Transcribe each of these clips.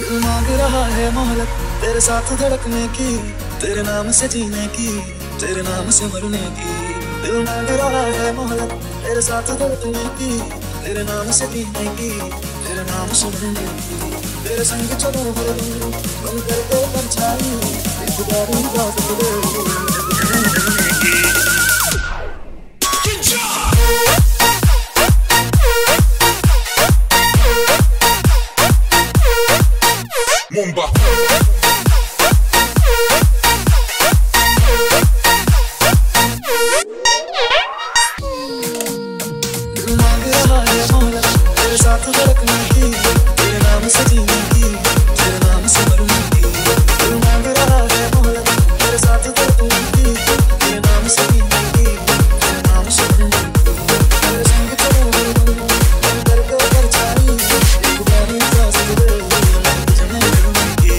दिल मांग रहा है मोहलत तेरे साथ धड़कने की, तेरे नाम से जीने की, तेरे नाम से मरने की। दिल मांग रहा है मोहलत तेरे साथ धड़कने की, तेरे नाम से जीने की, तेरे नाम से मरने की। तेरे संग चलो हरदम बन करके परछाई, एक बारी बात करे की। Mumba. दिल मांग रहा है मोहलत तेरे साथ धड़कने की, तेरे नाम से जीने की, तेरे नाम से मरने की। दिल मांग रहा है मोहलत तेरे साथ धड़कने की, तेरे नाम से जीने की, तेरे नाम से मरने की। तेरे संग चलो हरदम बन करके परछाई, एक बारी सांस दे जमे करने की।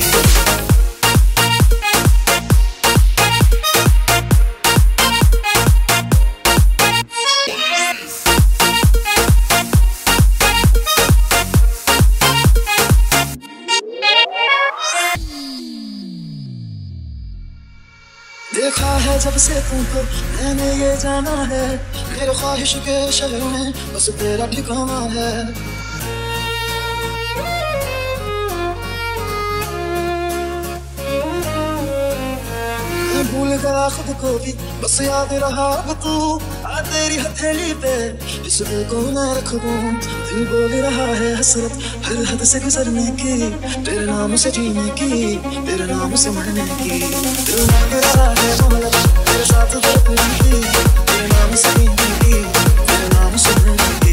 देखा है जब से तुमको मैंने ये जाना है, मेरे ख्वाहिश के शहर में बस तेरा ठिकाना है। मैं भूल गया खुद को भी बस याद रहा अब तू, आ तेरी हथेली पे इस दिल को मैं रख दूं। दिल बोल रहा है हसरत हर हद से गुजरने की, तेरे नाम से जीने की, तेरे नाम से मरने की। दिल मांग रहा है मोहलत तेरे साथ धड़कने की, तेरे नाम से जीने की, तेरे नाम से मरने की।